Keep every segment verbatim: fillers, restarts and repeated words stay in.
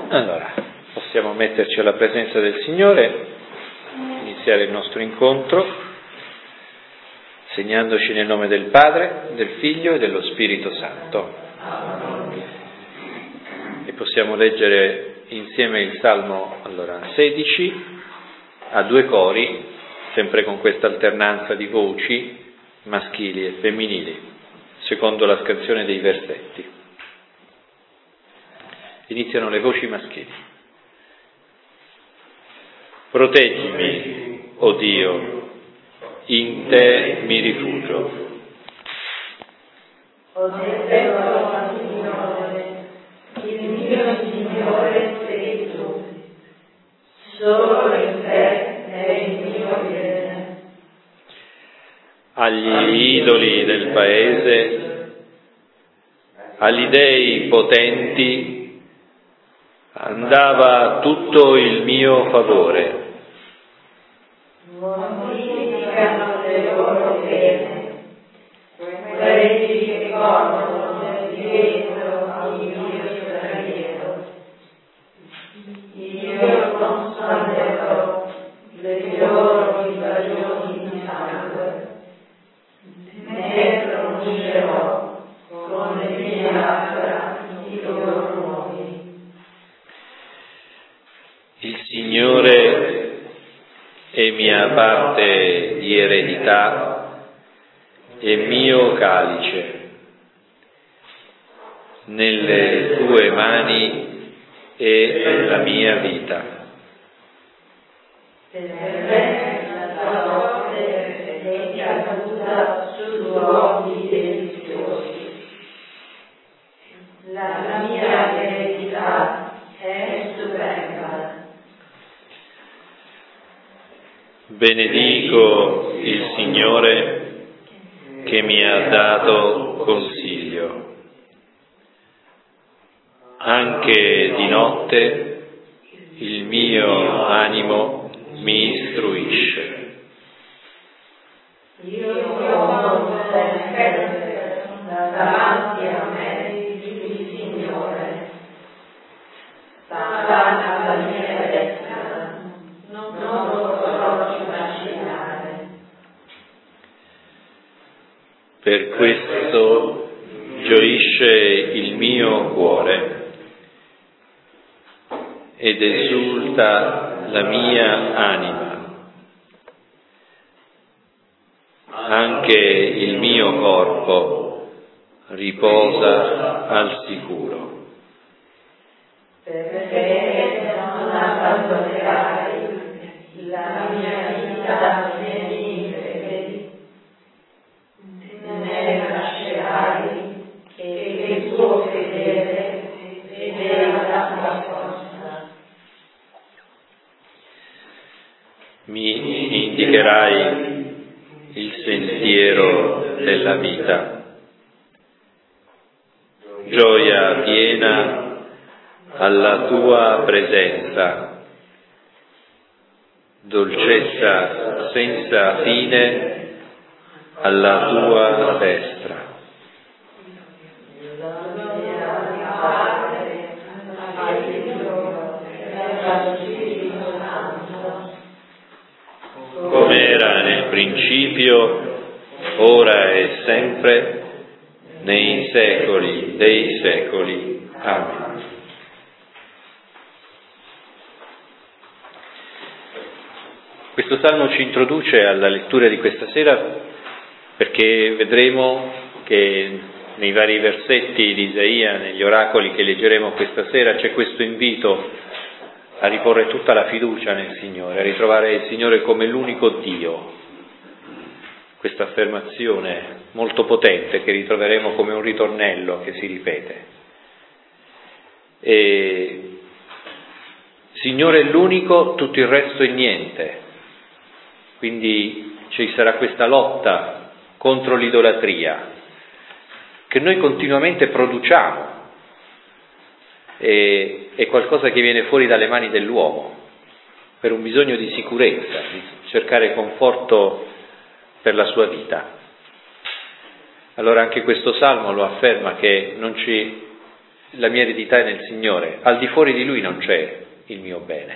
Allora, possiamo metterci alla presenza del Signore, iniziare il nostro incontro, segnandoci nel nome del Padre, del Figlio e dello Spirito Santo. E possiamo leggere insieme il Salmo allora, sedici a due cori, sempre con questa alternanza di voci maschili e femminili, secondo la scansione dei versetti. Iniziano le voci maschili. Proteggimi, o Dio, in te mi rifugio. Proteggerò, Signore, il mio Signore sei tu, solo in te è il mio bene. Agli idoli del paese, agli dei potenti, andava tutto il mio favore. Mortificano le loro pene, quelli che corrono dietro al mio straniero. Io consolerò le loro invasioni di sangue, ne pronuncerò con le mie labbra i loro nomi. Il Signore è mia parte di eredità e mio calice. Nelle tue mani è la mia vita. Per me la tua sorte è caduta su luoghi deliziosi. La mia eredità è stupenda. Benedico il Signore che mi ha dato consiglio. Anche di notte il mio animo mi istruisce. Io sono sempre davanti a me il Signore. Sana la mia destra, non potrò vacillare. Per questo gioisce il mio cuore ed esulta la mia anima. Anche il mio corpo riposa al sicuro. Perché non abbandonerai la mia vita negli inferi, ne lascerai che il tuo fedele veda la mia forza. Mi indicherai il sentiero della vita. Gioia piena alla tua presenza, dolcezza senza fine alla tua destra. Come era nel principio, ora e sempre, nei secoli dei secoli. Amen. Questo salmo ci introduce alla lettura di questa sera perché vedremo che nei vari versetti di Isaia, negli oracoli che leggeremo questa sera, c'è questo invito a riporre tutta la fiducia nel Signore, a ritrovare il Signore come l'unico Dio. Questa affermazione molto potente che ritroveremo come un ritornello che si ripete. E Signore è l'unico, tutto il resto è niente. Quindi ci sarà questa lotta contro l'idolatria che noi continuamente produciamo. E, è qualcosa che viene fuori dalle mani dell'uomo per un bisogno di sicurezza, di cercare conforto per la sua vita. Allora anche questo salmo lo afferma che non ci la mia eredità è nel Signore, al di fuori di Lui non c'è il mio bene.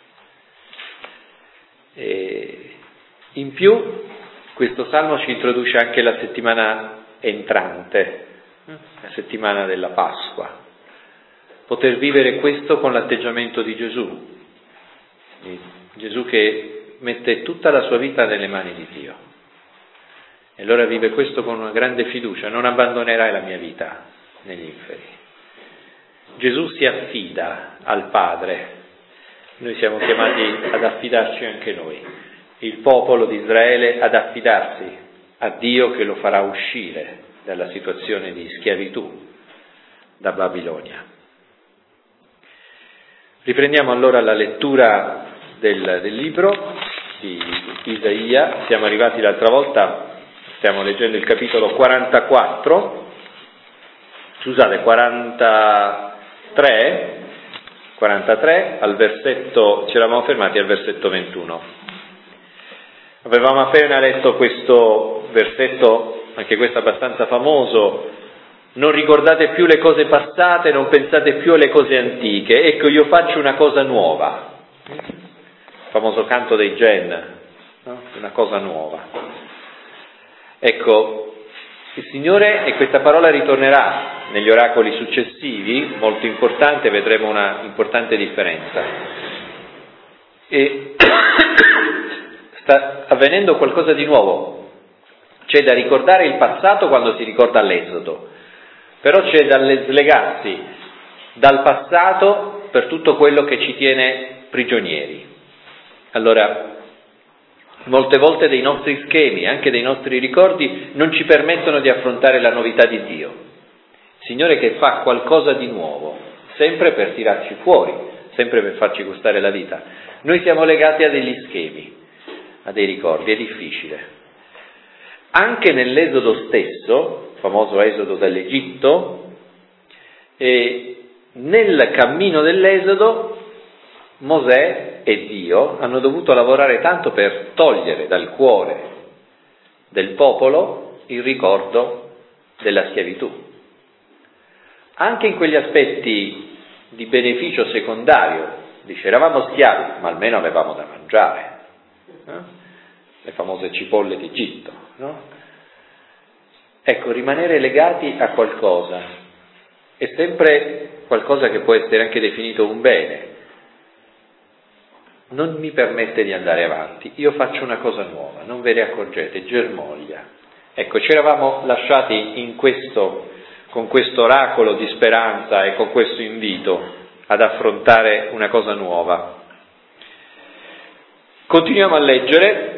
E in più questo salmo ci introduce anche la settimana entrante, la settimana della Pasqua. Poter vivere questo con l'atteggiamento di Gesù, Gesù che mette tutta la sua vita nelle mani di Dio. E allora vive questo con una grande fiducia: non abbandonerai la mia vita negli inferi. Gesù si affida al Padre, noi siamo chiamati ad affidarci anche noi, il popolo di Israele ad affidarsi a Dio che lo farà uscire dalla situazione di schiavitù da Babilonia. Riprendiamo allora la lettura del, del libro di Isaia. Siamo arrivati l'altra volta, stiamo leggendo il capitolo quarantaquattro, scusate, quarantatré, quarantatré, al versetto, ci eravamo fermati al versetto ventuno. Avevamo appena letto questo versetto, anche questo abbastanza famoso: non ricordate più le cose passate, non pensate più alle cose antiche, ecco io faccio una cosa nuova. Il famoso canto dei Gen, no? Una cosa nuova. Ecco, il Signore, e questa parola ritornerà negli oracoli successivi, molto importante, vedremo una importante differenza. E sta avvenendo qualcosa di nuovo. C'è da ricordare il passato quando si ricorda l'Esodo, però c'è da slegarsi dal passato per tutto quello che ci tiene prigionieri. Allora, molte volte dei nostri schemi, anche dei nostri ricordi, non ci permettono di affrontare la novità di Dio. Il Signore che fa qualcosa di nuovo, sempre per tirarci fuori, sempre per farci gustare la vita. Noi siamo legati a degli schemi, a dei ricordi, è difficile. Anche nell'Esodo stesso, il famoso Esodo dall'Egitto, e nel cammino dell'Esodo Mosè e Dio hanno dovuto lavorare tanto per togliere dal cuore del popolo il ricordo della schiavitù. Anche in quegli aspetti di beneficio secondario, dice eravamo schiavi, ma almeno avevamo da mangiare, no? Le famose cipolle d'Egitto, no? Ecco, rimanere legati a qualcosa è sempre qualcosa che può essere anche definito un bene. Non mi permette di andare avanti, io faccio una cosa nuova, non ve ne accorgete, germoglia. Ecco, ci eravamo lasciati in questo, con questo oracolo di speranza e con questo invito ad affrontare una cosa nuova. Continuiamo a leggere.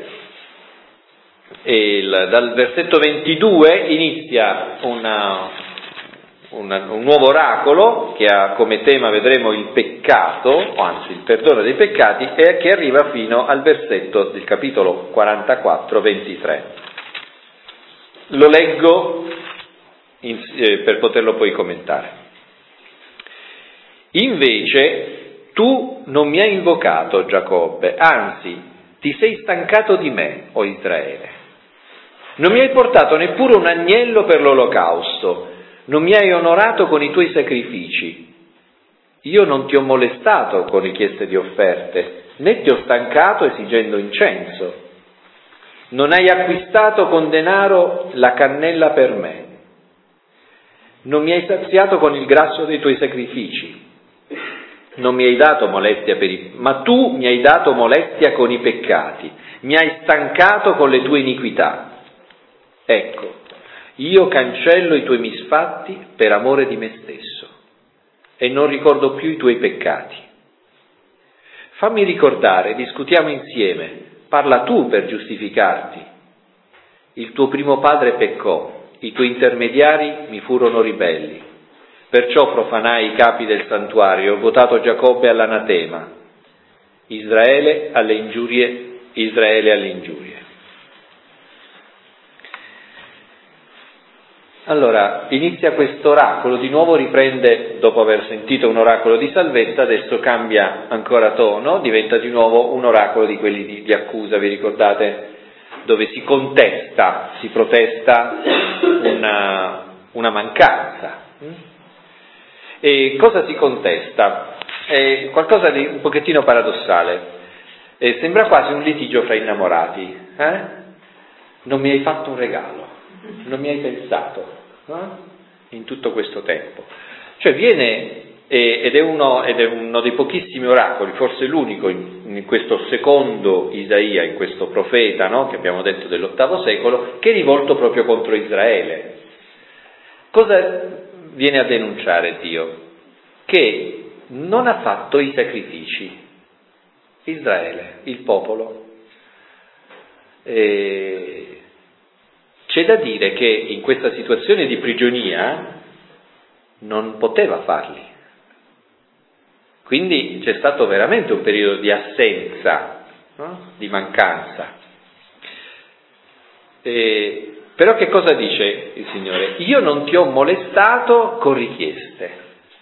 E il, dal versetto ventidue inizia una, una, un nuovo oracolo che ha come tema, vedremo, il peccato, o anzi il perdono dei peccati, e che arriva fino al versetto del capitolo quarantaquattro, ventitré. Lo leggo in, eh, per poterlo poi commentare. Invece tu non mi hai invocato, Giacobbe, anzi ti sei stancato di me, o Israele. Non mi hai portato neppure un agnello per l'olocausto, non mi hai onorato con i tuoi sacrifici. Io non ti ho molestato con richieste di offerte, né ti ho stancato esigendo incenso. Non hai acquistato con denaro la cannella per me. Non mi hai saziato con il grasso dei tuoi sacrifici. Non mi hai dato molestia per i... ma tu mi hai dato molestia con i peccati. Mi hai stancato con le tue iniquità. Ecco, io cancello i tuoi misfatti per amore di me stesso e non ricordo più i tuoi peccati. Fammi ricordare, discutiamo insieme, parla tu per giustificarti. Il tuo primo padre peccò, i tuoi intermediari mi furono ribelli, perciò profanai i capi del santuario e ho votato Giacobbe all'anatema, Israele alle ingiurie, Israele alle ingiurie. Allora, inizia questo oracolo, di nuovo riprende, dopo aver sentito un oracolo di salvezza, adesso cambia ancora tono, diventa di nuovo un oracolo di quelli di, di accusa, vi ricordate? Dove si contesta, si protesta una, una mancanza. E cosa si contesta? È qualcosa di un pochettino paradossale. E sembra quasi un litigio fra innamorati. Eh? Non mi hai fatto un regalo, non mi hai pensato eh? in tutto questo tempo. Cioè viene, eh, ed, è uno, ed è uno dei pochissimi oracoli, forse l'unico in, in questo secondo Isaia, in questo profeta, no? Che abbiamo detto dell'ottavo secolo, che è rivolto proprio contro Israele. Cosa viene a denunciare Dio? Che non ha fatto i sacrifici. Israele, il popolo. E c'è da dire che in questa situazione di prigionia non poteva farli. Quindi c'è stato veramente un periodo di assenza, no? Di mancanza. E, però che cosa dice il Signore? Io non ti ho molestato con richieste.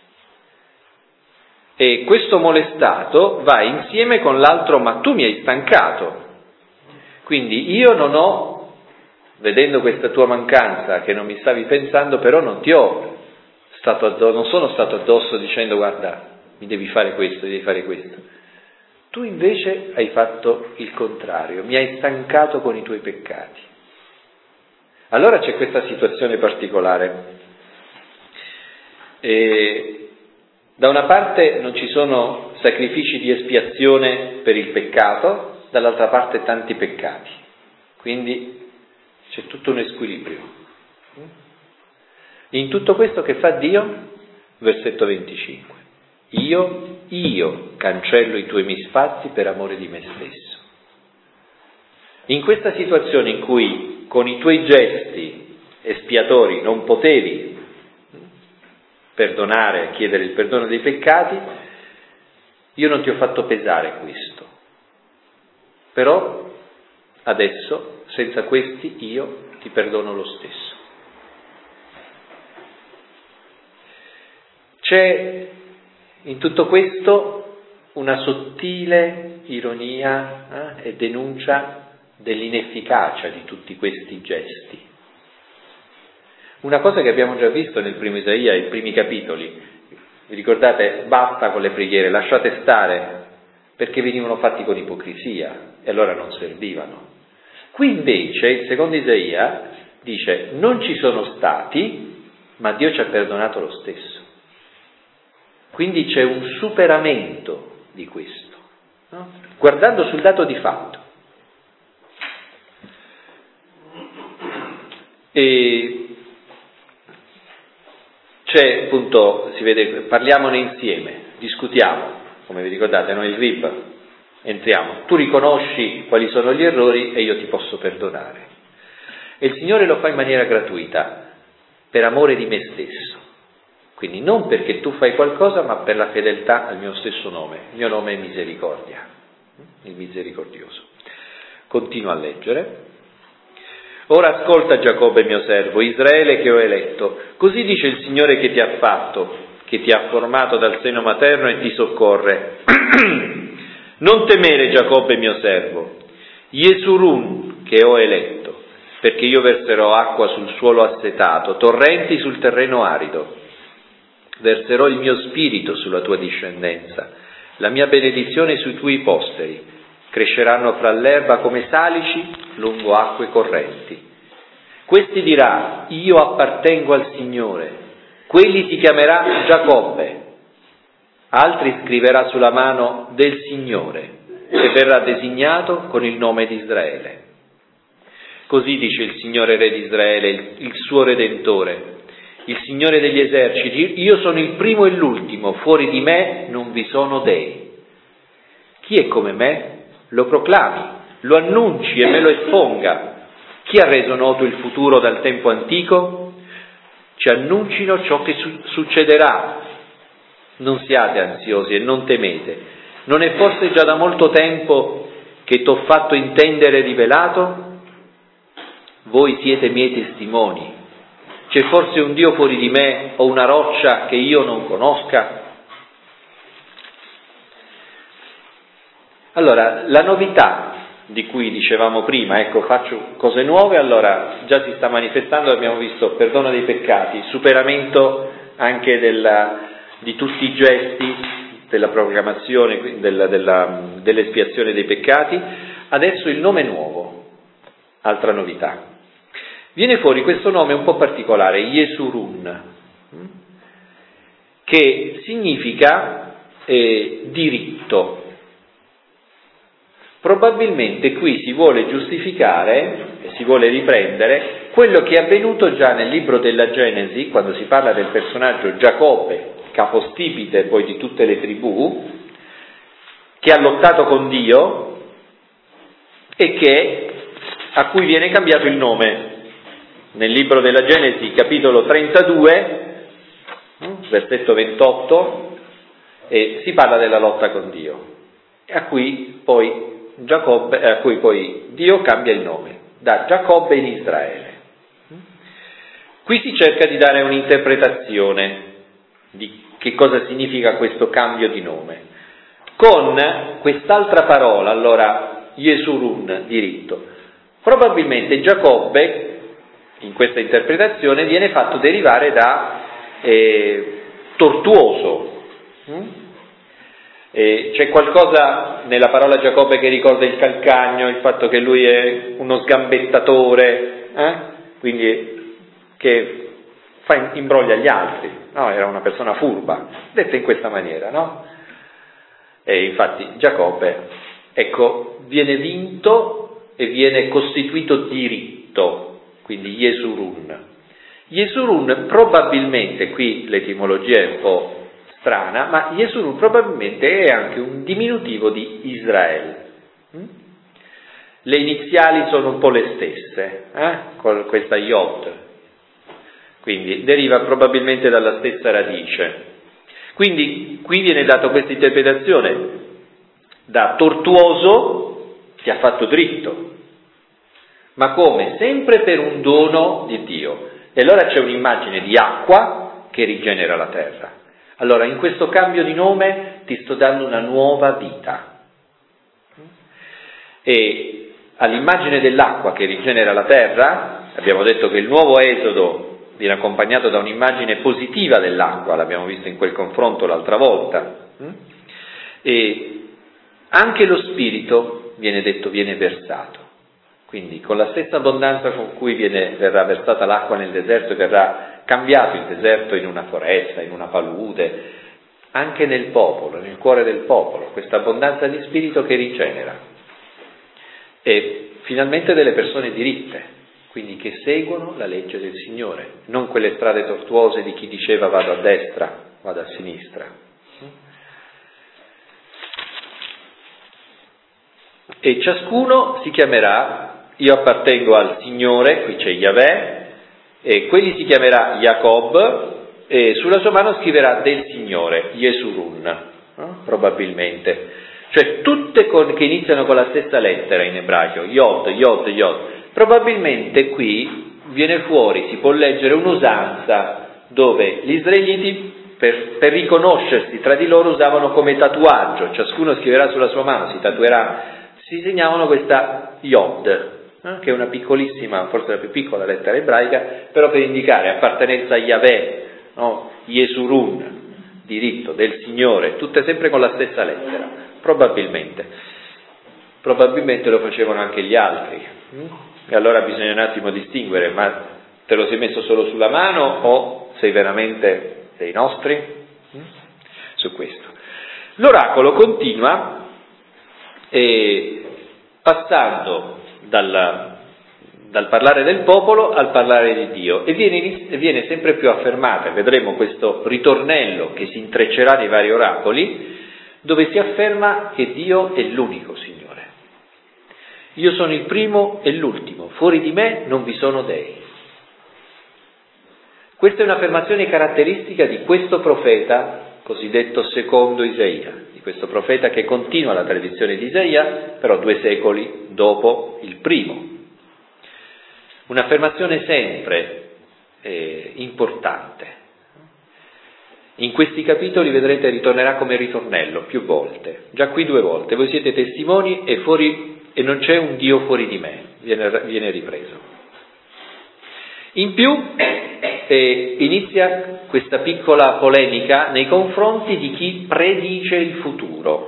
E questo molestato va insieme con l'altro, ma tu mi hai stancato. Quindi io non ho, vedendo questa tua mancanza che non mi stavi pensando, però non ti ho stato addosso, non sono stato addosso dicendo guarda, mi devi fare questo, devi fare questo. Tu invece hai fatto il contrario, mi hai stancato con i tuoi peccati. Allora c'è questa situazione particolare. E da una parte non ci sono sacrifici di espiazione per il peccato, dall'altra parte tanti peccati. Quindi c'è tutto un squilibrio. In tutto questo che fa Dio? Versetto venticinque. Io, io cancello i tuoi misfatti per amore di me stesso. In questa situazione in cui con i tuoi gesti espiatori non potevi perdonare, chiedere il perdono dei peccati, io non ti ho fatto pesare questo. Però adesso, senza questi, io ti perdono lo stesso. C'è in tutto questo una sottile ironia eh, e denuncia dell'inefficacia di tutti questi gesti. Una cosa che abbiamo già visto nel primo Isaia, i primi capitoli, vi ricordate? Basta con le preghiere, lasciate stare, perché venivano fatti con ipocrisia e allora non servivano. Qui invece il secondo Isaia dice non ci sono stati, ma Dio ci ha perdonato lo stesso. Quindi c'è un superamento di questo, no? Guardando sul dato di fatto. E c'è appunto, si vede, parliamone insieme, discutiamo, come vi ricordate, noi il R I B, entriamo, tu riconosci quali sono gli errori e io ti posso perdonare. E il Signore lo fa in maniera gratuita, per amore di me stesso. Quindi non perché tu fai qualcosa, ma per la fedeltà al mio stesso nome. Il mio nome è misericordia, il misericordioso. Continuo a leggere. Ora ascolta Giacobbe mio servo, Israele che ho eletto. Così dice il Signore che ti ha fatto, che ti ha formato dal seno materno e ti soccorre. Non temere Giacobbe mio servo, Yesurun che ho eletto, perché io verserò acqua sul suolo assetato, torrenti sul terreno arido. Verserò il mio spirito sulla tua discendenza, la mia benedizione sui tuoi posteri. Cresceranno fra l'erba come salici lungo acque correnti. Questi dirà, io appartengo al Signore, quelli si chiamerà Giacobbe, altri scriverà sulla mano del Signore e verrà designato con il nome di Israele. Così dice il Signore Re di Israele, il, il suo Redentore, il Signore degli eserciti, io sono il primo e l'ultimo, fuori di me non vi sono dei. Chi è come me? Lo proclami, lo annunci e me lo esponga. Chi ha reso noto il futuro dal tempo antico? Ci annuncino ciò che su- succederà. Non siate ansiosi e non temete. Non è forse già da molto tempo che t'ho fatto intendere e rivelato? Voi siete miei testimoni. C'è forse un Dio fuori di me o una roccia che io non conosca? Allora, la novità di cui dicevamo prima, ecco, faccio cose nuove, allora già si sta manifestando, abbiamo visto perdono dei peccati, superamento anche della, di tutti i gesti della proclamazione, della, della, dell'espiazione dei peccati. Adesso il nome nuovo, altra novità. Viene fuori questo nome un po' particolare, Yesurun, che significa eh, diritto. Probabilmente qui si vuole giustificare e si vuole riprendere quello che è avvenuto già nel libro della Genesi, quando si parla del personaggio Giacobbe, capostipite poi di tutte le tribù, che ha lottato con Dio e che, a cui viene cambiato il nome. Nel libro della Genesi, capitolo trentadue, versetto ventotto, e si parla della lotta con Dio, a cui poi Giacobbe, a cui poi Dio cambia il nome, da Giacobbe in Israele. Qui si cerca di dare un'interpretazione di che cosa significa questo cambio di nome, con quest'altra parola, allora, Yesurun, diritto. Probabilmente Giacobbe, in questa interpretazione, viene fatto derivare da eh, tortuoso. Mm? Eh, c'è qualcosa nella parola Giacobbe che ricorda il calcagno, il fatto che lui è uno sgambettatore, eh? Quindi che fa imbroglia gli altri, no? Era una persona furba, detta in questa maniera, no? E infatti Giacobbe, ecco, viene vinto e viene costituito diritto, quindi Yesurun. Yesurun probabilmente, qui l'etimologia è un po' strana, ma Yesurun probabilmente è anche un diminutivo di Israel. Le iniziali sono un po' le stesse, eh? Con questa Yod, quindi deriva probabilmente dalla stessa radice. Quindi qui viene data questa interpretazione: da tortuoso ti ha fatto dritto. Ma come? Sempre per un dono di Dio. E allora c'è un'immagine di acqua che rigenera la terra. Allora, in questo cambio di nome ti sto dando una nuova vita. E all'immagine dell'acqua che rigenera la terra, abbiamo detto che il nuovo Esodo viene accompagnato da un'immagine positiva dell'acqua, l'abbiamo visto in quel confronto l'altra volta. E anche lo Spirito, viene detto, viene versato. Quindi con la stessa abbondanza con cui viene, verrà versata l'acqua nel deserto, verrà cambiato il deserto in una foresta, in una palude, anche nel popolo, nel cuore del popolo, questa abbondanza di spirito che rigenera. E finalmente delle persone diritte, quindi che seguono la legge del Signore, non quelle strade tortuose di chi diceva vado a destra, vado a sinistra. E ciascuno si chiamerà: io appartengo al Signore, qui c'è Yahweh, e quelli si chiamerà Jacob, e sulla sua mano scriverà del Signore, Yesurun, no? Probabilmente. Cioè tutte con, che iniziano con la stessa lettera in ebraico, Yod, Yod, Yod. Probabilmente qui viene fuori, si può leggere un'usanza dove gli israeliti per, per riconoscersi tra di loro usavano come tatuaggio, ciascuno scriverà sulla sua mano, si tatuerà, si segnavano questa Yod, eh, che è una piccolissima, forse la più piccola lettera ebraica, però per indicare appartenenza a Yahweh, no? Yesurun, diritto del Signore, tutte sempre con la stessa lettera, probabilmente. Probabilmente lo facevano anche gli altri. E allora bisogna un attimo distinguere, ma te lo sei messo solo sulla mano o sei veramente dei nostri? Su questo. L'oracolo continua e passando dal, dal parlare del popolo al parlare di Dio e viene, viene sempre più affermata, vedremo questo ritornello che si intreccerà nei vari oracoli, dove si afferma che Dio è l'unico Signore. Io sono il primo e l'ultimo, fuori di me non vi sono dei. Questa è un'affermazione caratteristica di questo profeta cosiddetto secondo Isaia, di questo profeta che continua la tradizione di Isaia, però due secoli dopo il primo. Un'affermazione sempre eh, importante. In questi capitoli vedrete ritornerà come ritornello più volte, già qui due volte. Voi siete testimoni e, fuori, e non c'è un Dio fuori di me, viene, viene ripreso. In più eh, inizia questa piccola polemica nei confronti di chi predice il futuro.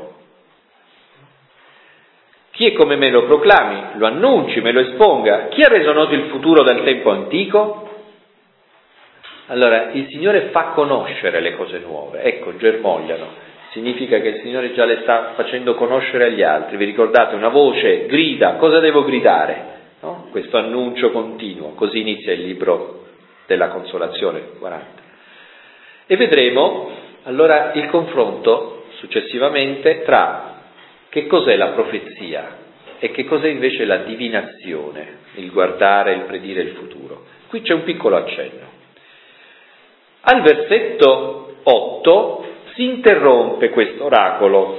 Chi è come me lo proclami, lo annunci, me lo esponga. Chi ha reso noto il futuro dal tempo antico? Allora, il Signore fa conoscere le cose nuove, ecco, germogliano. Significa che il Signore già le sta facendo conoscere agli altri. Vi ricordate? Una voce grida, cosa devo gridare? No? Questo annuncio continuo, così inizia il libro della consolazione, quaranta. E vedremo allora il confronto successivamente tra che cos'è la profezia e che cos'è invece la divinazione, il guardare, il predire il futuro. Qui c'è un piccolo accenno. Al versetto otto si interrompe questo oracolo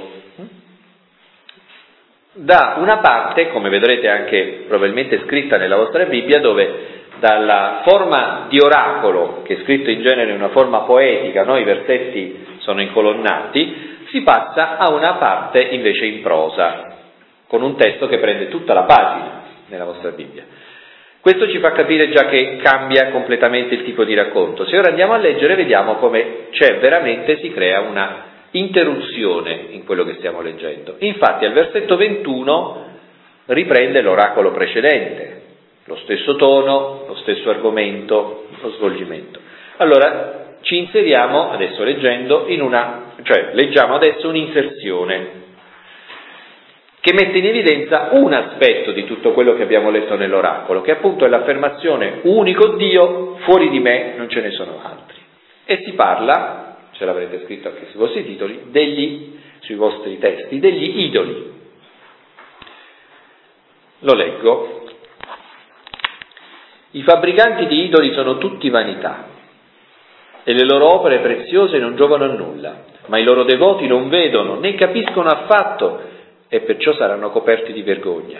da una parte, come vedrete anche probabilmente scritta nella vostra Bibbia, dove dalla forma di oracolo, che è scritto in genere in una forma poetica, no? I versetti sono incolonnati, si passa a una parte invece in prosa, con un testo che prende tutta la pagina nella vostra Bibbia. Questo ci fa capire già che cambia completamente il tipo di racconto. Se ora andiamo a leggere vediamo come c'è veramente, si crea una interruzione in quello che stiamo leggendo. Infatti al versetto ventuno riprende l'oracolo precedente, lo stesso tono, lo stesso argomento, lo svolgimento. Allora ci inseriamo adesso leggendo in una, cioè leggiamo adesso un'inserzione che mette in evidenza un aspetto di tutto quello che abbiamo letto nell'oracolo, che appunto è l'affermazione unico Dio, fuori di me non ce ne sono altri. E si parla, ce l'avrete scritto anche sui vostri titoli, degli, sui vostri testi, degli idoli. Lo leggo. I fabbricanti di idoli sono tutti vanità, e le loro opere preziose non giovano a nulla, ma i loro devoti non vedono né capiscono affatto, e perciò saranno coperti di vergogna.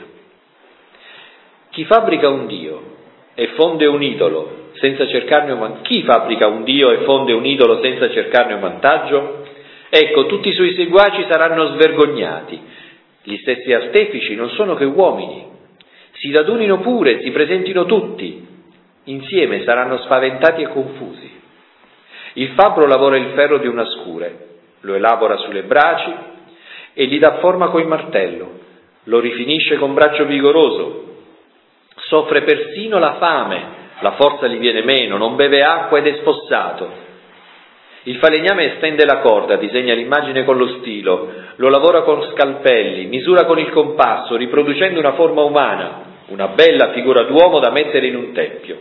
Chi fabbrica un Dio e fonde un idolo senza cercarne un vantaggio? Chi fabbrica un Dio e fonde un idolo senza cercarne un vantaggio? Ecco, tutti i suoi seguaci saranno svergognati. Gli stessi artefici non sono che uomini. Si radunino pure, si presentino tutti. Insieme saranno spaventati e confusi. Il fabbro lavora il ferro di una scure, lo elabora sulle braci e gli dà forma coi martello, lo rifinisce con braccio vigoroso, soffre persino la fame, la forza gli viene meno, non beve acqua ed è spossato. Il falegname estende la corda, disegna l'immagine con lo stilo, lo lavora con scalpelli, misura con il compasso, riproducendo una forma umana, una bella figura d'uomo da mettere in un tempio.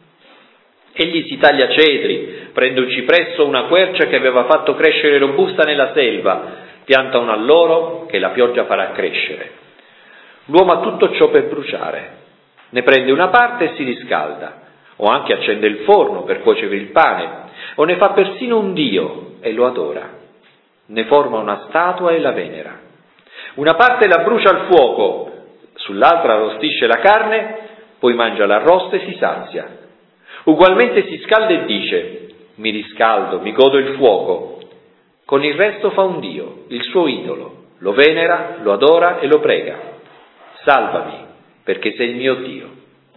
Egli si taglia cedri, prende un cipresso o una quercia che aveva fatto crescere robusta nella selva, pianta un alloro che la pioggia farà crescere. L'uomo ha tutto ciò per bruciare, ne prende una parte e si riscalda, o anche accende il forno per cuocere il pane, o ne fa persino un dio e lo adora, ne forma una statua e la venera. Una parte la brucia al fuoco, sull'altra arrostisce la carne, poi mangia l'arrosto e si sazia. Ugualmente si scalda e dice: mi riscaldo, mi godo il fuoco. Con il resto fa un dio, il suo idolo, lo venera, lo adora e lo prega. Salvami, perché sei il mio Dio.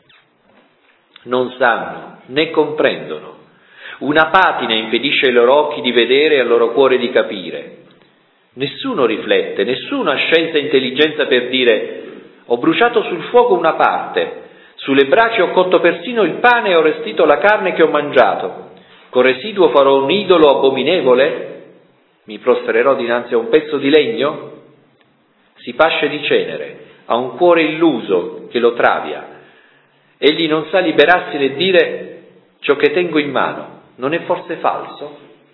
Non sanno, né comprendono. Una patina impedisce ai loro occhi di vedere e al loro cuore di capire. Nessuno riflette, nessuno ha scienza e intelligenza per dire: ho bruciato sul fuoco una parte, sulle braci ho cotto persino il pane e ho restito la carne che ho mangiato. Con residuo farò un idolo abominevole? Mi prostrerò dinanzi a un pezzo di legno? Si pasce di cenere, ha un cuore illuso che lo travia. Egli non sa liberarsi nel dire: ciò che tengo in mano non è forse falso?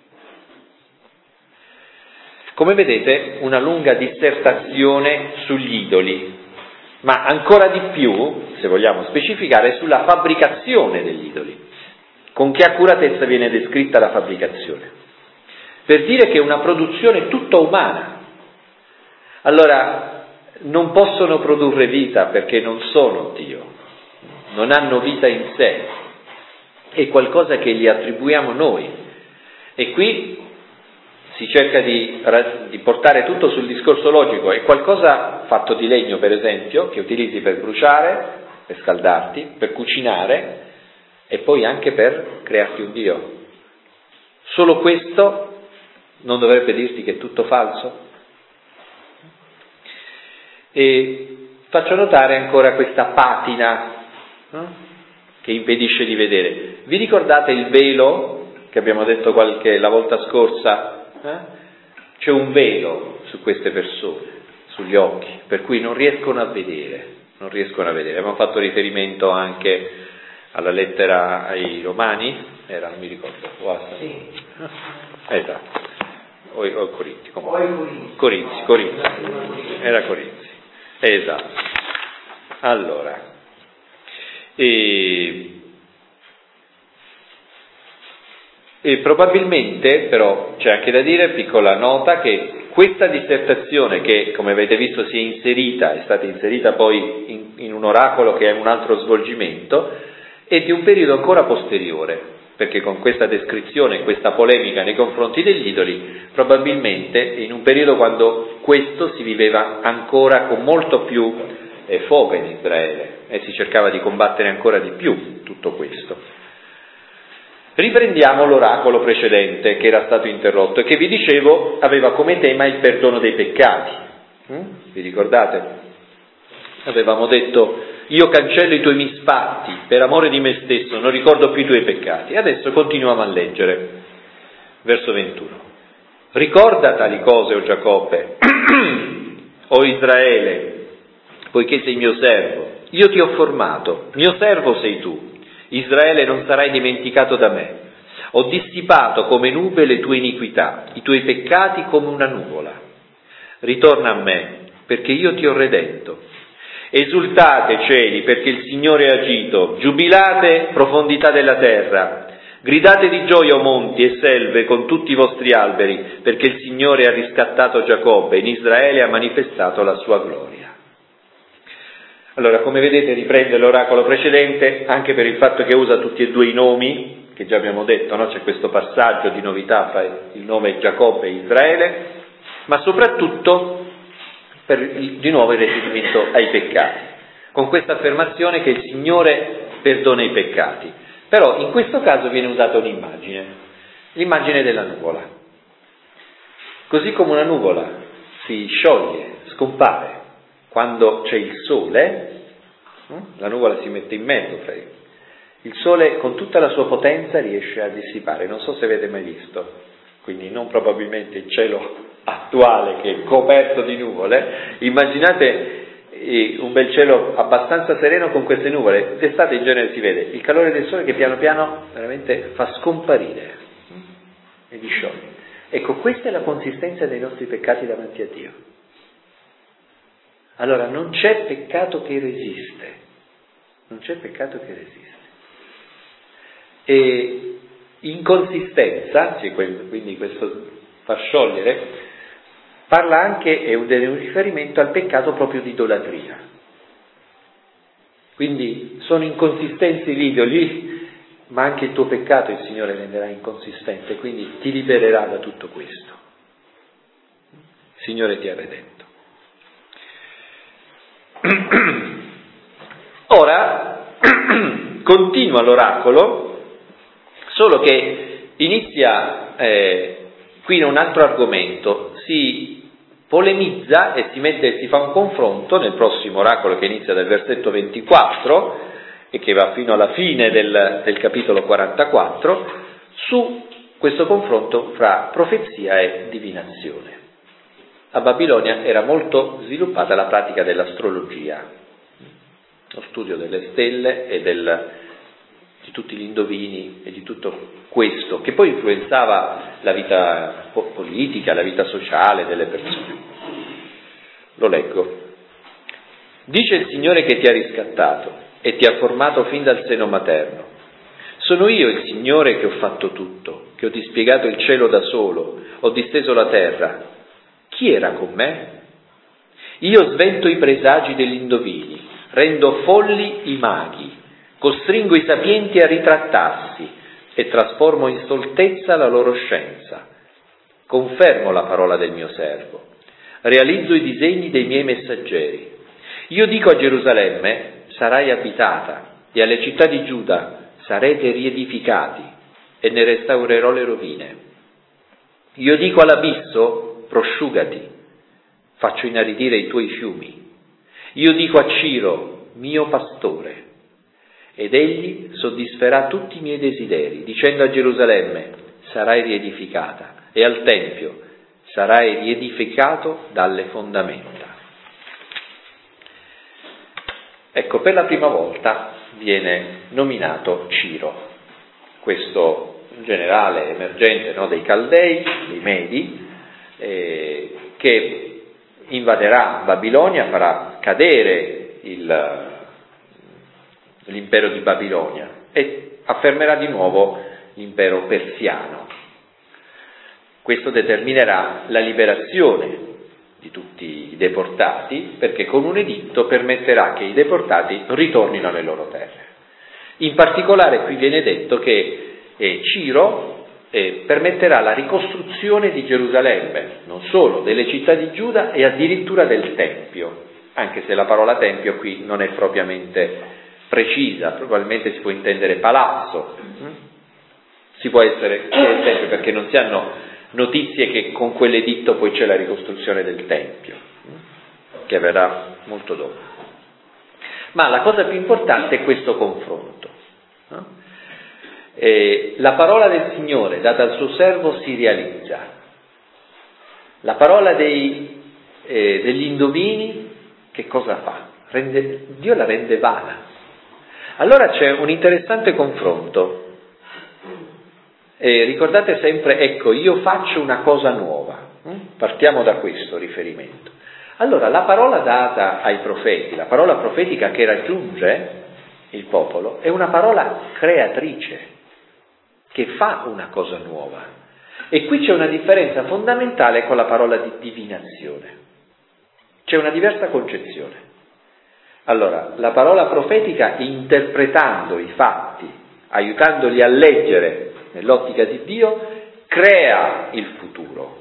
Come vedete, una lunga dissertazione sugli idoli, ma ancora di più, se vogliamo specificare, sulla fabbricazione degli idoli. Con che accuratezza viene descritta la fabbricazione? Per dire che è una produzione tutta umana. Allora, non possono produrre vita perché non sono Dio, non hanno vita in sé, è qualcosa che gli attribuiamo noi. E qui si cerca di, di portare tutto sul discorso logico. È qualcosa fatto di legno, per esempio, che utilizzi per bruciare, per scaldarti, per cucinare, e poi anche per crearti un Dio. Solo questo non dovrebbe dirti che è tutto falso? E faccio notare ancora questa patina, no? Che impedisce di vedere. Vi ricordate il velo che abbiamo detto qualche la volta scorsa? Eh? C'è un velo su queste persone, sugli occhi, per cui non riescono a vedere, non riescono a vedere. Abbiamo fatto riferimento anche alla lettera ai Romani, era, non mi ricordo, o a... Sì. Esatto, o, o Corinzi, O ai Corinzi. Corinzi, Corinzi, era Corinzi, esatto. Allora, e... E probabilmente, però, c'è anche da dire, piccola nota, che questa dissertazione che, come avete visto, si è inserita, è stata inserita poi in, in un oracolo che è un altro svolgimento, è di un periodo ancora posteriore, perché con questa descrizione, questa polemica nei confronti degli idoli, probabilmente in un periodo quando questo si viveva ancora con molto più eh, foga in Israele, e si cercava di combattere ancora di più tutto questo. Riprendiamo l'oracolo precedente che era stato interrotto e che vi dicevo aveva come tema il perdono dei peccati. Mm? Vi ricordate? Avevamo detto: io cancello i tuoi misfatti per amore di me stesso, non ricordo più i tuoi peccati. E adesso continuiamo a leggere. Verso ventuno. Ricorda tali cose, o Giacobbe, o Israele, poiché sei mio servo. Io ti ho formato, mio servo sei tu. Israele, non sarai dimenticato da me. Ho dissipato come nube le tue iniquità, i tuoi peccati come una nuvola. Ritorna a me, perché io ti ho redento. Esultate, cieli, perché il Signore ha agito. Giubilate, profondità della terra. Gridate di gioia, o monti e selve, con tutti i vostri alberi, perché il Signore ha riscattato Giacobbe, in Israele ha manifestato la sua gloria. Allora, come vedete, riprende l'oracolo precedente, anche per il fatto che usa tutti e due i nomi, che già abbiamo detto, no? C'è questo passaggio di novità fra il nome Giacobbe e Israele, ma soprattutto per di nuovo il riferimento ai peccati, con questa affermazione che il Signore perdona i peccati. Però in questo caso viene usata un'immagine, l'immagine della nuvola. Così come una nuvola si scioglie, scompare, quando c'è il sole, la nuvola si mette in mezzo, il sole con tutta la sua potenza riesce a dissipare. Non so se avete mai visto, quindi non probabilmente il cielo attuale che è coperto di nuvole, immaginate un bel cielo abbastanza sereno con queste nuvole, d'estate in genere si vede il calore del sole che piano piano veramente fa scomparire e li scioglie. Ecco, questa è la consistenza dei nostri peccati davanti a Dio. Allora non c'è peccato che resiste, non c'è peccato che resiste. E inconsistenza, quindi questo far sciogliere, parla anche, è un riferimento al peccato proprio di idolatria. Quindi sono inconsistenti gli idoli, ma anche il tuo peccato il Signore renderà inconsistente, quindi ti libererà da tutto questo. Il Signore ti ha redento. Ora continua l'oracolo, solo che inizia eh, qui in un altro argomento, si polemizza e si, mette, si fa un confronto nel prossimo oracolo che inizia dal versetto ventiquattro e che va fino alla fine del, del capitolo quarantaquattro, su questo confronto fra profezia e divinazione. A Babilonia era molto sviluppata la pratica dell'astrologia, lo studio delle stelle e del, di tutti gli indovini e di tutto questo, che poi influenzava la vita politica, la vita sociale delle persone. Lo leggo. Dice il Signore che ti ha riscattato e ti ha formato fin dal seno materno. Sono io il Signore che ho fatto tutto, che ho dispiegato il cielo da solo, ho disteso la terra. Chi era con me? Io svento i presagi degli indovini, rendo folli i maghi, costringo i sapienti a ritrattarsi e trasformo in stoltezza la loro scienza. Confermo la parola del mio servo, realizzo i disegni dei miei messaggeri. Io dico a Gerusalemme, sarai abitata, e alle città di Giuda, sarete riedificati e ne restaurerò le rovine. Io dico all'abisso, prosciugati, faccio inaridire i tuoi fiumi. Io dico a Ciro, mio pastore, ed egli soddisferà tutti i miei desideri, dicendo a Gerusalemme, sarai riedificata, e al Tempio, sarai riedificato dalle fondamenta. Ecco, per la prima volta viene nominato Ciro, questo generale emergente, no, dei Caldei, dei Medi, eh, che invaderà Babilonia, farà cadere il, l'impero di Babilonia e affermerà di nuovo l'impero persiano. Questo determinerà la liberazione di tutti i deportati, perché con un editto permetterà che i deportati ritornino alle loro terre. In particolare qui viene detto che eh, Ciro eh, permetterà la ricostruzione di Gerusalemme, non solo delle città di Giuda e addirittura del Tempio, anche se la parola Tempio qui non è propriamente precisa, probabilmente si può intendere palazzo, si può essere Tempio perché non si hanno notizie che con quell'editto poi c'è la ricostruzione del Tempio, che avverrà molto dopo. Ma la cosa più importante è questo confronto. No? Eh, la parola del Signore data al suo servo si realizza. La parola dei, eh, degli indovini che cosa fa? Rende, Dio la rende vana. Allora c'è un interessante confronto. E ricordate sempre, ecco, io faccio una cosa nuova. Partiamo da questo riferimento. Allora, la parola data ai profeti, la parola profetica che raggiunge il popolo, è una parola creatrice, che fa una cosa nuova. E qui c'è una differenza fondamentale con la parola di divinazione. C'è una diversa concezione. Allora, la parola profetica, interpretando i fatti, aiutandoli a leggere nell'ottica di Dio, crea il futuro.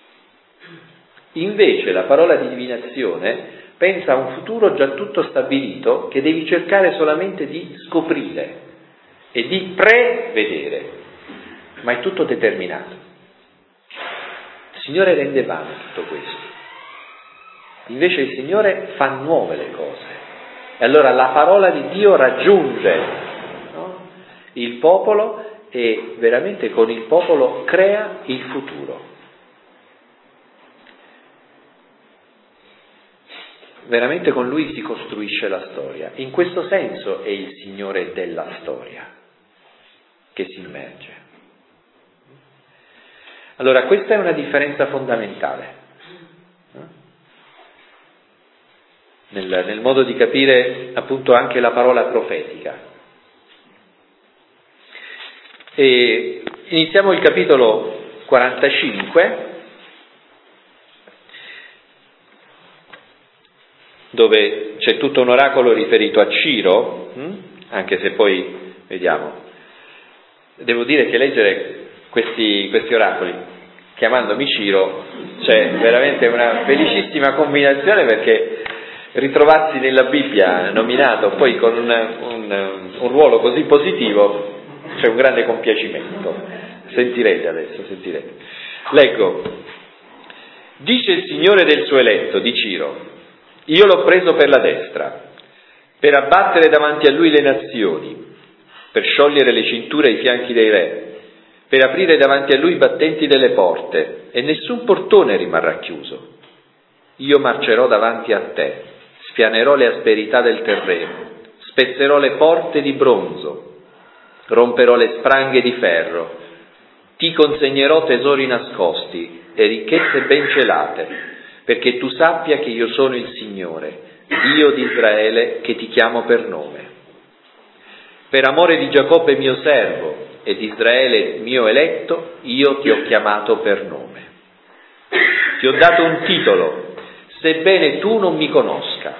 Invece la parola di divinazione pensa a un futuro già tutto stabilito che devi cercare solamente di scoprire e di prevedere, ma è tutto determinato. Il Signore rende vano tutto questo. Invece il Signore fa nuove le cose. E allora la parola di Dio raggiunge, no, il popolo e veramente con il popolo crea il futuro. Veramente con lui si costruisce la storia. In questo senso è il Signore della storia che si immerge. Allora questa è una differenza fondamentale nel, nel modo di capire appunto anche la parola profetica. E iniziamo il capitolo quarantacinque, dove c'è tutto un oracolo riferito a Ciro, anche se poi vediamo. Devo dire che leggere questi, questi oracoli chiamandomi Ciro, c'è veramente una felicissima combinazione, perché ritrovarsi nella Bibbia nominato poi con un, un, un ruolo così positivo, c'è un grande compiacimento. Sentirete adesso, sentirete. Leggo. Dice il Signore del suo eletto, di Ciro, io l'ho preso per la destra, per abbattere davanti a lui le nazioni, per sciogliere le cinture ai fianchi dei re, per aprire davanti a lui i battenti delle porte, e nessun portone rimarrà chiuso. Io marcerò davanti a te, spianerò le asperità del terreno, spezzerò le porte di bronzo, romperò le spranghe di ferro, ti consegnerò tesori nascosti e ricchezze ben celate, perché tu sappia che io sono il Signore, Dio di Israele, che ti chiamo per nome. Per amore di Giacobbe mio servo e di Israele mio eletto, io ti ho chiamato per nome. Ti ho dato un titolo, sebbene tu non mi conosca.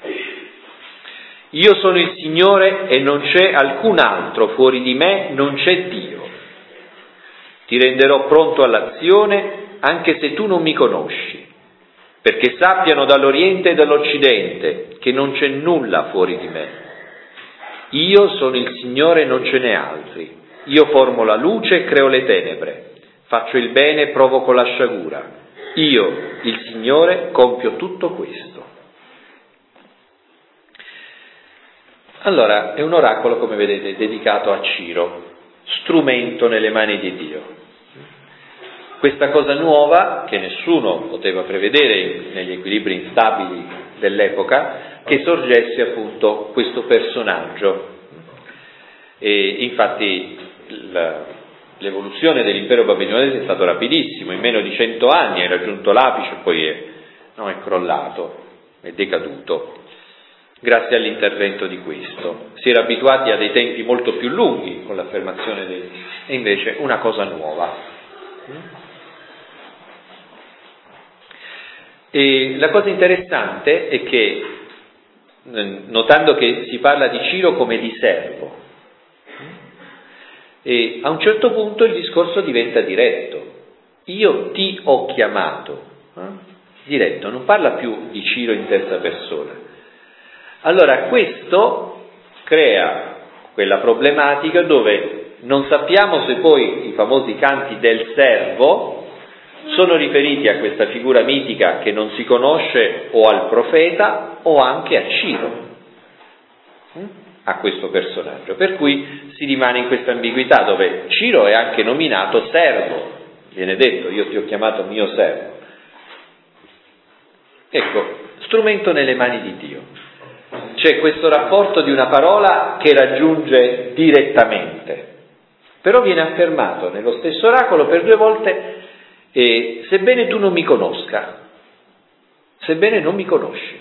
Io sono il Signore e non c'è alcun altro, fuori di me non c'è Dio. Ti renderò pronto all'azione anche se tu non mi conosci, perché sappiano dall'Oriente e dall'Occidente che non c'è nulla fuori di me. Io sono il Signore e non ce n'è altri. Io formo la luce e creo le tenebre. Faccio il bene e provoco la sciagura. Io, il Signore, compio tutto questo. Allora, è un oracolo, come vedete, dedicato a Ciro, strumento nelle mani di Dio. Questa cosa nuova, che nessuno poteva prevedere negli equilibri instabili dell'epoca, che sorgesse appunto questo personaggio. E infatti la, l'evoluzione dell'impero babilonese è stato rapidissimo, in meno di cento anni è raggiunto l'apice, poi è, no, è crollato, è decaduto, grazie all'intervento di questo. Si era abituati a dei tempi molto più lunghi con l'affermazione del... e invece una cosa nuova. E la cosa interessante è che, notando che si parla di Ciro come di servo, e a un certo punto il discorso diventa diretto. Io ti ho chiamato, eh? diretto, non parla più di Ciro in terza persona. Allora questo crea quella problematica dove non sappiamo se poi i famosi canti del servo sono riferiti a questa figura mitica che non si conosce o al profeta o anche a Ciro, a questo personaggio, per cui si rimane in questa ambiguità dove Ciro è anche nominato servo, viene detto io ti ho chiamato mio servo. Ecco, strumento nelle mani di Dio. C'è questo rapporto di una parola che raggiunge direttamente, però viene affermato nello stesso oracolo per due volte. E sebbene tu non mi conosca, sebbene non mi conosci,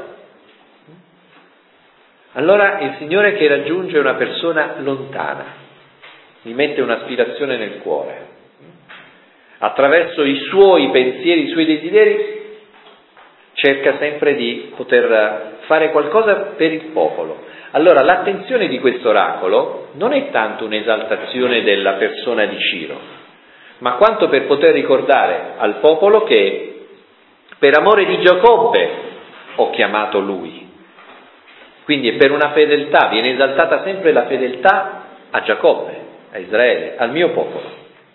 allora il Signore che raggiunge una persona lontana, mi mette un'aspirazione nel cuore, attraverso i suoi pensieri, i suoi desideri, cerca sempre di poter fare qualcosa per il popolo. Allora l'attenzione di questo oracolo non è tanto un'esaltazione della persona di Ciro, ma quanto per poter ricordare al popolo che per amore di Giacobbe ho chiamato lui. Quindi è per una fedeltà, viene esaltata sempre la fedeltà a Giacobbe, a Israele, al mio popolo.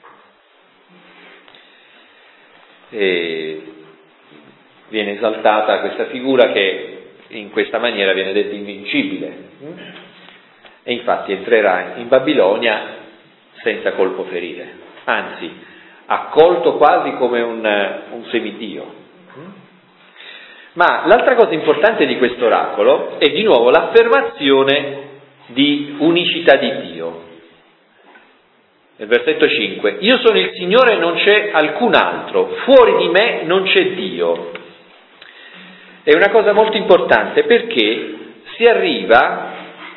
E viene esaltata questa figura che in questa maniera viene detta invincibile. E infatti entrerà in Babilonia senza colpo ferire. Anzi, accolto quasi come un, un semidio. Ma l'altra cosa importante di questo oracolo è di nuovo l'affermazione di unicità di Dio. Nel versetto cinque, io sono il Signore e non c'è alcun altro, fuori di me non c'è Dio. È una cosa molto importante perché si arriva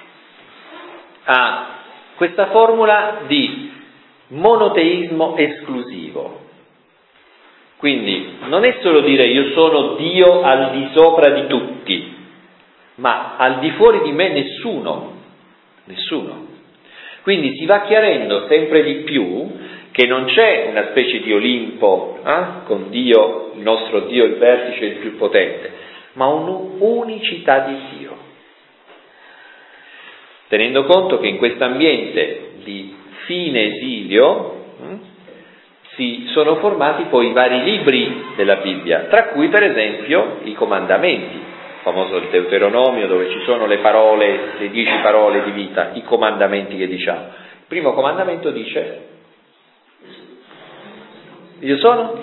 a questa formula di monoteismo esclusivo. Quindi non è solo dire io sono Dio al di sopra di tutti, ma al di fuori di me nessuno, nessuno. Quindi si va chiarendo sempre di più che non c'è una specie di Olimpo eh, con Dio, il nostro Dio, il vertice, il più potente, ma un'unicità di Dio. Tenendo conto che in questo ambiente di fine esilio hm, si sono formati poi vari libri della Bibbia, tra cui per esempio i comandamenti, il famoso Deuteronomio dove ci sono le parole, le dieci parole di vita, i comandamenti che diciamo. Il primo comandamento dice: io sono?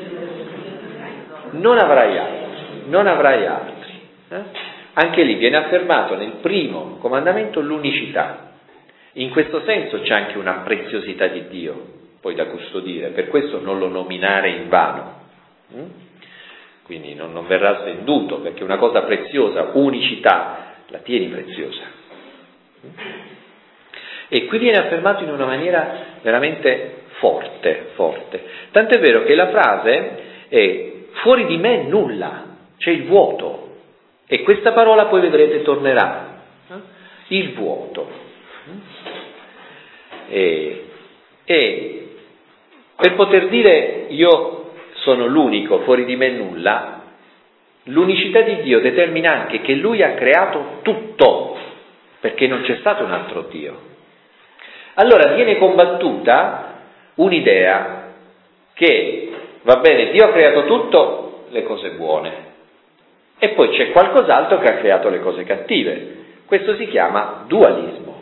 Non avrai altri, non avrai altri. Eh? Anche lì viene affermato nel primo comandamento l'unicità. In questo senso c'è anche una preziosità di Dio, poi da custodire, per questo non lo nominare in vano. Quindi non, non verrà svenduto, perché una cosa preziosa, unicità, la tieni preziosa. E qui viene affermato in una maniera veramente forte, forte. Tant'è vero che la frase è fuori di me nulla, c'è il vuoto. E questa parola poi vedrete tornerà, il vuoto. E, e per poter dire io sono l'unico, fuori di me nulla, l'unicità di Dio determina anche che Lui ha creato tutto, perché non c'è stato un altro Dio. Allora viene combattuta un'idea che, va bene, Dio ha creato tutto, le cose buone, e poi c'è qualcos'altro che ha creato le cose cattive. Questo si chiama dualismo.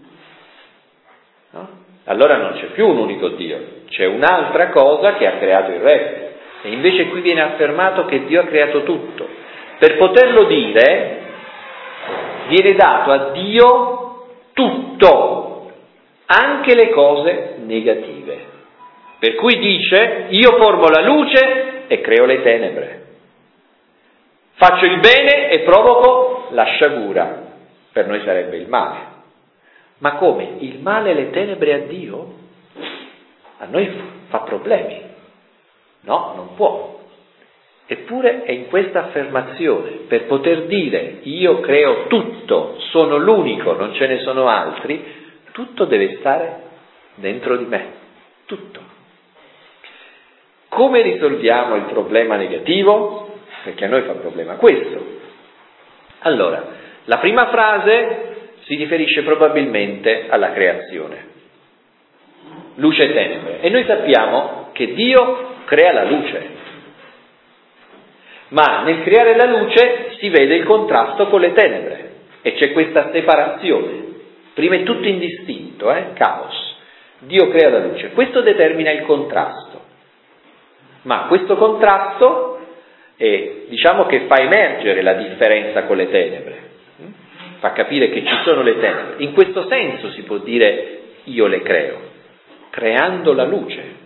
No? Allora non c'è più un unico Dio, c'è un'altra cosa che ha creato il resto. E invece qui viene affermato che Dio ha creato tutto. Per poterlo dire, viene dato a Dio tutto, anche le cose negative. Per cui dice, io formo la luce e creo le tenebre. Faccio il bene e provoco la sciagura. Per noi sarebbe il male. Ma come? Il male e le tenebre a Dio? A noi fa problemi. No, non può. Eppure è in questa affermazione, per poter dire io creo tutto, sono l'unico, non ce ne sono altri, tutto deve stare dentro di me. Tutto. Come risolviamo il problema negativo? Perché a noi fa problema questo. Allora, la prima frase si riferisce probabilmente alla creazione. Luce e tenebre. E noi sappiamo che Dio crea la luce. Ma nel creare la luce si vede il contrasto con le tenebre. E c'è questa separazione. Prima è tutto indistinto, eh? Caos. Dio crea la luce. Questo determina il contrasto. Ma questo contrasto è, diciamo che fa emergere la differenza con le tenebre. Fa capire che ci sono le tenebre. In questo senso si può dire io le creo, creando la luce.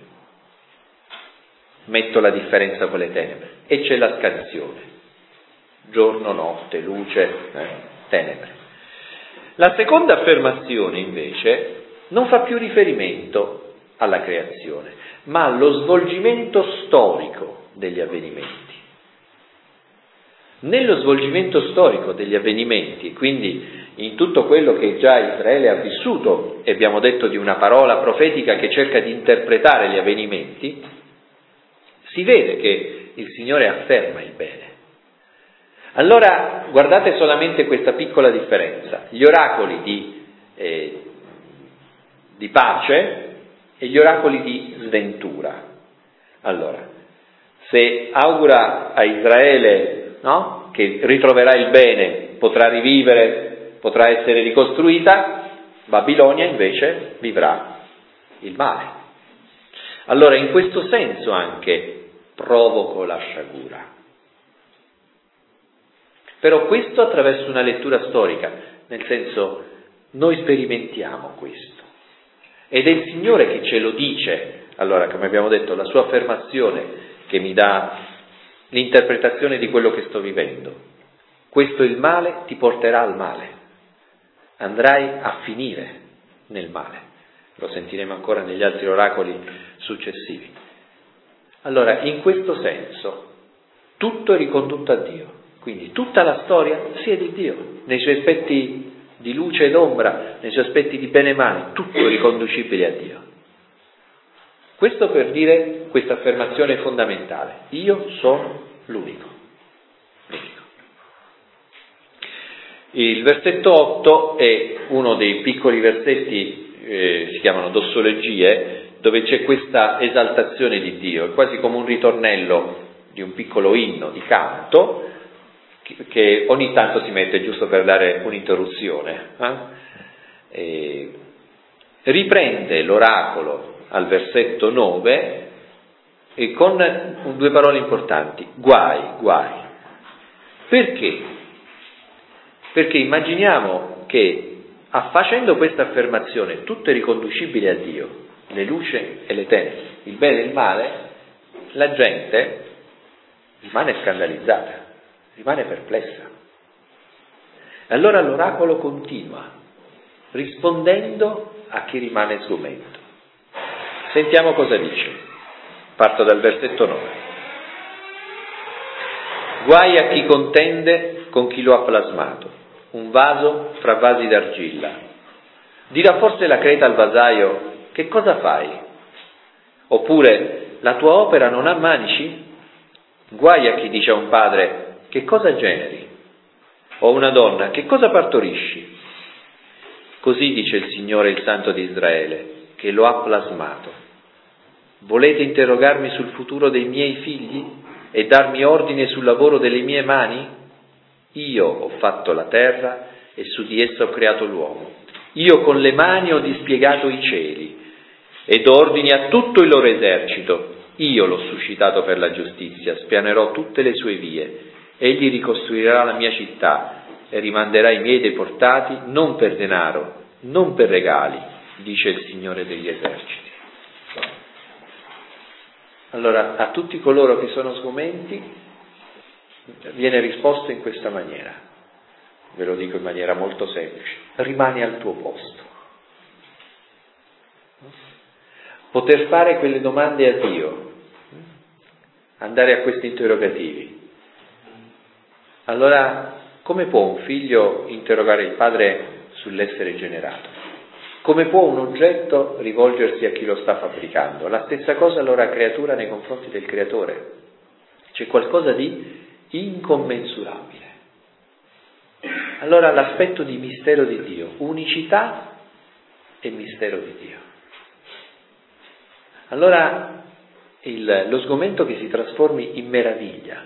Metto la differenza con le tenebre e c'è la scansione. Giorno, notte, luce, eh, tenebre. La seconda affermazione invece non fa più riferimento alla creazione, ma allo svolgimento storico degli avvenimenti. Nello svolgimento storico degli avvenimenti, quindi in tutto quello che già Israele ha vissuto, e abbiamo detto di una parola profetica che cerca di interpretare gli avvenimenti, si vede che il Signore afferma il bene. Allora guardate solamente questa piccola differenza, gli oracoli di, eh, di pace e gli oracoli di sventura. Allora, se augura a Israele, no, che ritroverà il bene, potrà rivivere, potrà essere ricostruita, Babilonia invece vivrà il male. Allora in questo senso anche provoco la sciagura. Però questo attraverso una lettura storica, nel senso noi sperimentiamo questo. Ed è il Signore che ce lo dice. Allora, come abbiamo detto, la sua affermazione che mi dà l'interpretazione di quello che sto vivendo. Questo il male ti porterà al male. Andrai a finire nel male. Lo sentiremo ancora negli altri oracoli successivi. Allora, in questo senso, tutto è ricondotto a Dio. Quindi tutta la storia sia di Dio, nei suoi aspetti di luce ed ombra, nei suoi aspetti di bene e male, tutto è riconducibile a Dio. Questo per dire questa affermazione fondamentale. Io sono l'unico. l'unico. Il versetto otto è uno dei piccoli versetti, eh, si chiamano dossolegie, dove c'è questa esaltazione di Dio, è quasi come un ritornello di un piccolo inno di canto, che ogni tanto si mette giusto per dare un'interruzione. Eh? E riprende l'oracolo al versetto nove e con due parole importanti, guai, guai. Perché? Perché immaginiamo che facendo questa affermazione tutto è riconducibile a Dio, le luci e le tenebre, il bene e il male, la gente rimane scandalizzata, rimane perplessa. Allora l'oracolo continua, rispondendo a chi rimane sgomento. Sentiamo cosa dice. Parto dal versetto nove. Guai a chi contende con chi lo ha plasmato, un vaso fra vasi d'argilla. Dirà forse la creta al vasaio, che cosa fai? Oppure, la tua opera non ha manici? Guai a chi dice a un padre, che cosa generi? O una donna, che cosa partorisci? Così dice il Signore, il Santo di Israele, che lo ha plasmato. Volete interrogarmi sul futuro dei miei figli e darmi ordine sul lavoro delle mie mani? Io ho fatto la terra e su di essa ho creato l'uomo. Io con le mani ho dispiegato i cieli e do ordini a tutto il loro esercito. Io l'ho suscitato per la giustizia, spianerò tutte le sue vie. Egli ricostruirà la mia città e rimanderà i miei deportati non per denaro, non per regali, dice il Signore degli eserciti. Allora, a tutti coloro che sono sgomenti viene risposto in questa maniera, ve lo dico in maniera molto semplice: rimani al tuo posto. Poter fare quelle domande a Dio, andare a questi interrogativi. Allora, come può un figlio interrogare il padre sull'essere generato? Come può un oggetto rivolgersi a chi lo sta fabbricando? La stessa cosa allora creatura nei confronti del creatore. C'è qualcosa di incommensurabile. Allora l'aspetto di mistero di Dio, unicità e mistero di Dio. Allora il, lo sgomento che si trasformi in meraviglia,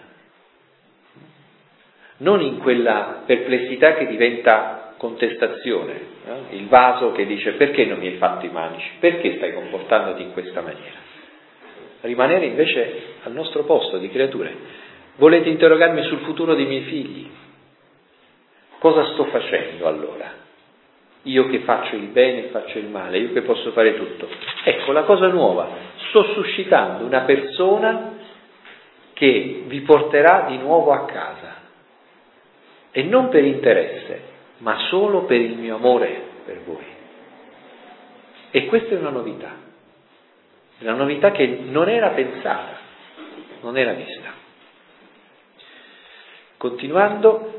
non in quella perplessità che diventa contestazione, no? Il vaso che dice: perché non mi hai fatto i manici? Perché stai comportandoti in questa maniera? Rimanere invece al nostro posto di creature. Volete interrogarmi sul futuro dei miei figli? Cosa sto facendo allora? Io che faccio il bene e faccio il male, io che posso fare tutto. Ecco la cosa nuova: sto suscitando una persona che vi porterà di nuovo a casa, e non per interesse, ma solo per il mio amore per voi. E questa è una novità, è una novità che non era pensata, non era vista. Continuando,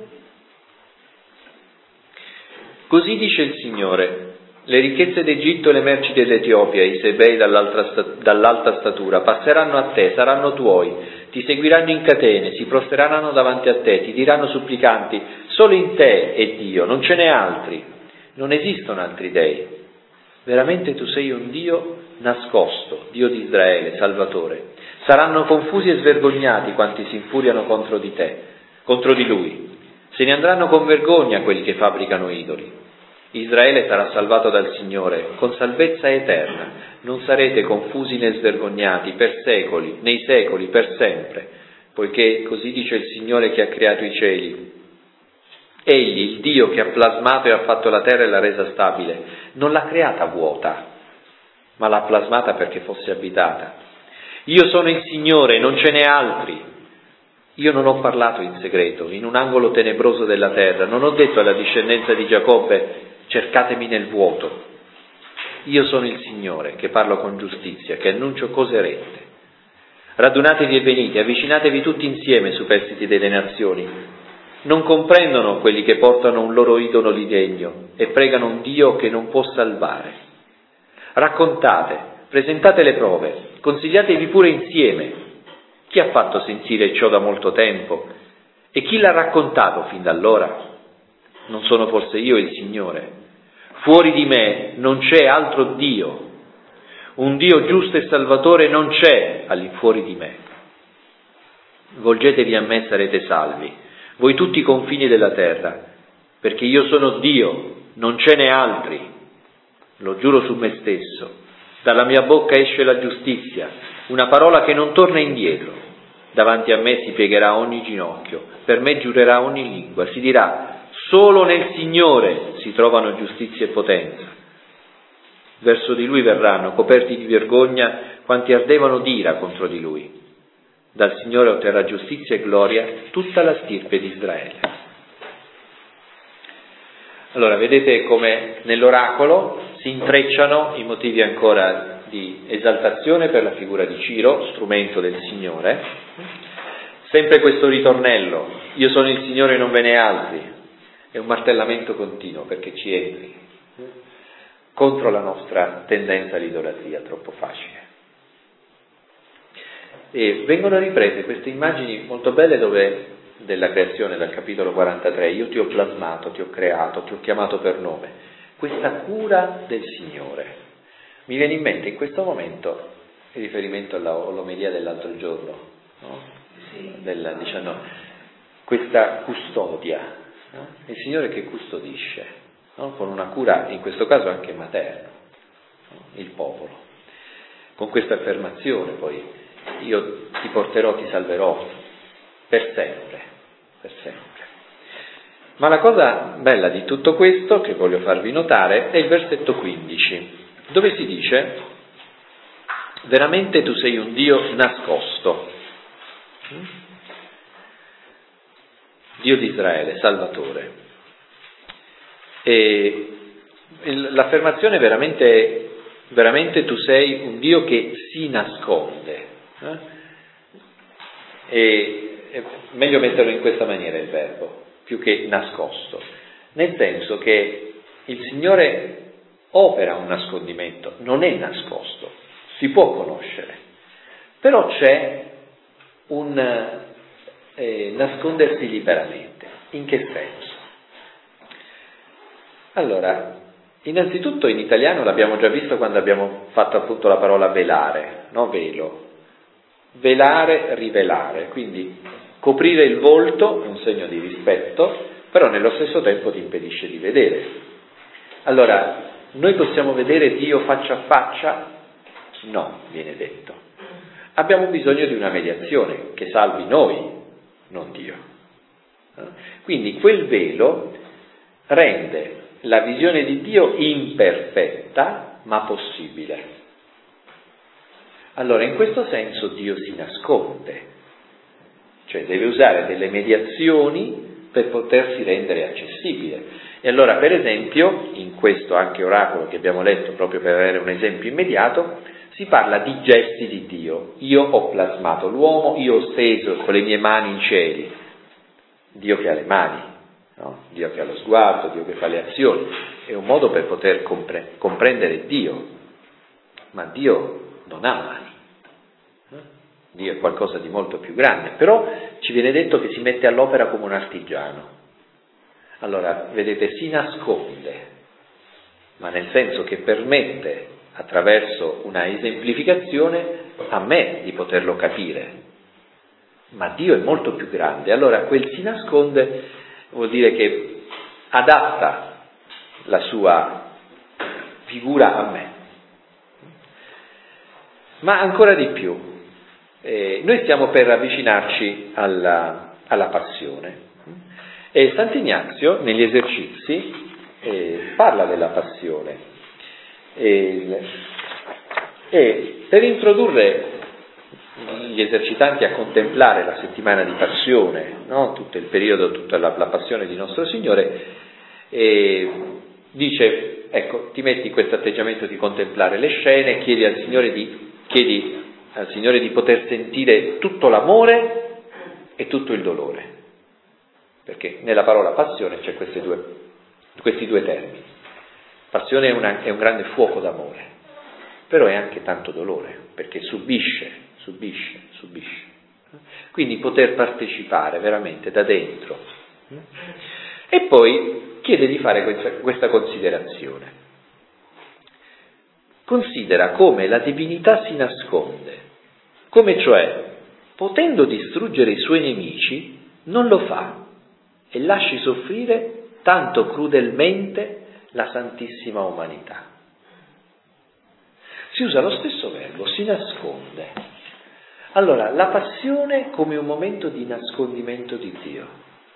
così dice il Signore: le ricchezze d'Egitto e le merci dell'Etiopia, i sebei dall'alta statura, passeranno a te, saranno tuoi, ti seguiranno in catene, si prosteranno davanti a te, ti diranno supplicanti: solo in te è Dio, non ce n'è altri, non esistono altri dei. Veramente tu sei un Dio nascosto, Dio di Israele, Salvatore. Saranno confusi e svergognati quanti si infuriano contro di te, contro di Lui. Se ne andranno con vergogna quelli che fabbricano idoli. Israele sarà salvato dal Signore con salvezza eterna. Non sarete confusi né svergognati per secoli, nei secoli, per sempre, poiché così dice il Signore che ha creato i cieli. Egli, il Dio che ha plasmato e ha fatto la terra e l'ha resa stabile, non l'ha creata vuota, ma l'ha plasmata perché fosse abitata. Io sono il Signore, non ce n'è altri. Io non ho parlato in segreto, in un angolo tenebroso della terra, non ho detto alla discendenza di Giacobbe: cercatemi nel vuoto. Io sono il Signore, che parlo con giustizia, che annuncio cose rette. Radunatevi e venite, avvicinatevi tutti insieme, superstiti delle nazioni. Non comprendono quelli che portano un loro idolo di legno e pregano un Dio che non può salvare. Raccontate, presentate le prove, consigliatevi pure insieme. Chi ha fatto sentire ciò da molto tempo? E chi l'ha raccontato fin da allora? Non sono forse io il Signore? Fuori di me non c'è altro Dio. Un Dio giusto e salvatore non c'è all'infuori di me. Volgetevi a me, sarete salvi, voi tutti i confini della terra, perché io sono Dio, non ce n'è altri. Lo giuro su me stesso. Dalla mia bocca esce la giustizia, una parola che non torna indietro. Davanti a me si piegherà ogni ginocchio, per me giurerà ogni lingua, si dirà: solo nel Signore si trovano giustizia e potenza. Verso di Lui verranno, coperti di vergogna, quanti ardevano d'ira contro di Lui. Dal Signore otterrà giustizia e gloria tutta la stirpe di Israele. Allora, vedete come nell'oracolo si intrecciano i motivi ancora di esaltazione per la figura di Ciro, strumento del Signore. Sempre questo ritornello: io sono il Signore e non ve ne è altri. È un martellamento continuo perché ci entri contro la nostra tendenza all'idolatria troppo facile. E vengono riprese queste immagini molto belle dove, della creazione, dal capitolo quarantatré: io ti ho plasmato, ti ho creato, ti ho chiamato per nome. questa cura del Signore. Mi viene in mente in questo momento il riferimento alla, all'omelia dell'altro giorno, no? Del diciannove, questa custodia, no? Il Signore che custodisce, no? Con una cura, in questo caso anche materna, no? Il popolo. Con questa affermazione poi, io ti porterò, ti salverò per sempre, per sempre. Ma la cosa bella di tutto questo, che voglio farvi notare, è il versetto quindici, dove si dice: veramente tu sei un Dio nascosto, Dio di Israele, Salvatore. E l'affermazione veramente, veramente tu sei un Dio che si nasconde. Eh? E è meglio metterlo in questa maniera il verbo, più che nascosto, nel senso che il Signore opera un nascondimento, non è nascosto, si può conoscere, però c'è un eh, nascondersi liberamente. In che senso? Allora, innanzitutto in italiano l'abbiamo già visto quando abbiamo fatto appunto la parola velare, no? Velo, velare, rivelare, quindi coprire il volto è un segno di rispetto, però nello stesso tempo ti impedisce di vedere. Allora, noi possiamo vedere Dio faccia a faccia? No, viene detto. Abbiamo bisogno di una mediazione che salvi noi, non Dio. Quindi quel velo rende la visione di Dio imperfetta, ma possibile. Allora, in questo senso Dio si nasconde, cioè deve usare delle mediazioni per potersi rendere accessibile. E allora, per esempio, in questo anche oracolo che abbiamo letto, proprio per avere un esempio immediato, si parla di gesti di Dio. Io ho plasmato l'uomo, io ho steso con le mie mani i cieli. Dio che ha le mani, no? Dio che ha lo sguardo, Dio che fa le azioni. È un modo per poter compre- comprendere Dio, ma Dio non ha mani. Dio è qualcosa di molto più grande, però ci viene detto che si mette all'opera come un artigiano. Allora, vedete, si nasconde, ma nel senso che permette, attraverso una esemplificazione, a me di poterlo capire. Ma Dio è molto più grande, allora quel si nasconde vuol dire che adatta la sua figura a me. Ma ancora di più, eh, noi stiamo per avvicinarci alla, alla passione. E Sant'Ignazio, negli esercizi, eh, parla della passione. E, e per introdurre gli esercitanti a contemplare la settimana di passione, no? Tutto il periodo, tutta la, la passione di nostro Signore, eh, dice, ecco, ti metti in questo atteggiamento di contemplare le scene, chiedi al Signore di, chiedi al Signore di poter sentire tutto l'amore e tutto il dolore. Perché nella parola passione c'è questi due, questi due termini. Passione è, una, è un grande fuoco d'amore, però è anche tanto dolore, perché subisce, subisce, subisce. Quindi poter partecipare veramente da dentro. E poi chiede di fare questa, questa considerazione. Considera come la divinità si nasconde, come cioè, potendo distruggere i suoi nemici, non lo fa e lasci soffrire tanto crudelmente la santissima umanità. Si usa lo stesso verbo, si nasconde. Allora, la passione come un momento di nascondimento di Dio.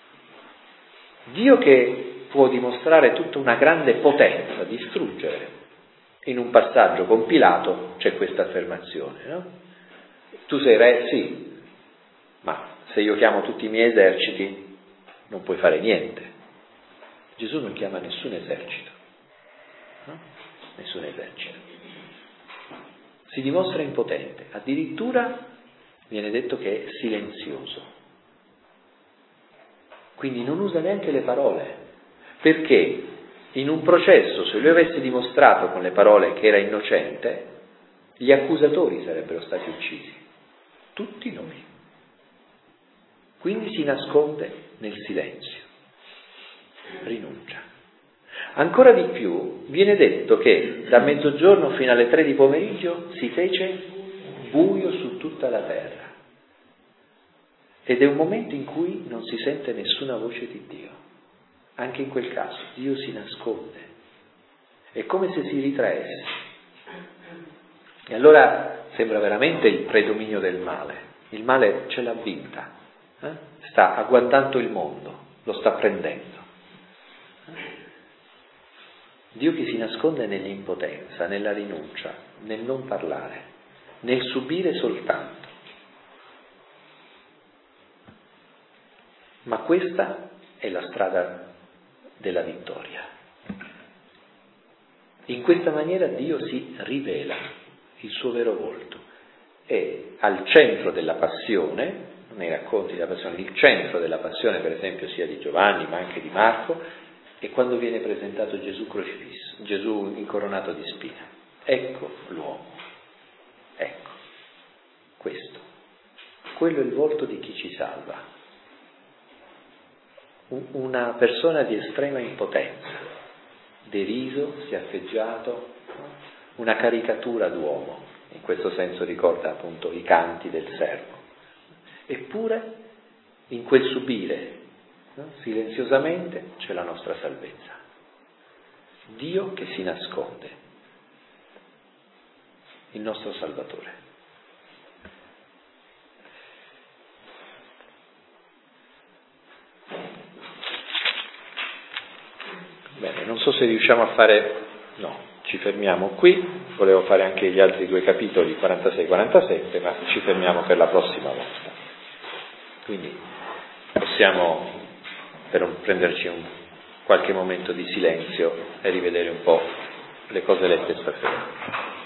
Dio che può dimostrare tutta una grande potenza, distruggere. In un passaggio compilato c'è questa affermazione, no? Tu sei re? Sì, ma se io chiamo tutti i miei eserciti non puoi fare niente. Gesù non chiama nessun esercito, no? Nessun esercito. Si dimostra impotente, addirittura viene detto che è silenzioso. Quindi non usa neanche le parole, perché in un processo, se lui avesse dimostrato con le parole che era innocente, gli accusatori sarebbero stati uccisi, tutti noi. Quindi si nasconde nel silenzio, rinuncia. Ancora di più, viene detto che da mezzogiorno fino alle tre di pomeriggio si fece buio su tutta la terra. Ed è un momento in cui non si sente nessuna voce di Dio. Anche in quel caso Dio si nasconde. È come se si ritraesse. E allora sembra veramente il predominio del male. Il male ce l'ha vinta. Eh? Sta agguantando il mondo, lo sta prendendo. Dio che si nasconde nell'impotenza, nella rinuncia, nel non parlare, nel subire soltanto. Ma questa è la strada della vittoria. In questa maniera Dio si rivela il suo vero volto. È al centro della passione, nei racconti della passione, il centro della passione per esempio sia di Giovanni ma anche di Marco, è quando viene presentato Gesù crocifisso, Gesù incoronato di spine. Ecco l'uomo, ecco, questo. Quello è il volto di chi ci salva. Una persona di estrema impotenza, deriso, schiaffeggiato, una caricatura d'uomo, in questo senso ricorda appunto i canti del servo. Eppure in quel subire, no? Silenziosamente c'è la nostra salvezza. Dio che si nasconde, il nostro Salvatore. Bene, non so se riusciamo a fare, no, ci fermiamo qui, volevo fare anche gli altri due capitoli, quarantasei quarantasette, ma ci fermiamo per la prossima volta. Quindi possiamo per un, prenderci un qualche momento di silenzio e rivedere un po' le cose lette stasera.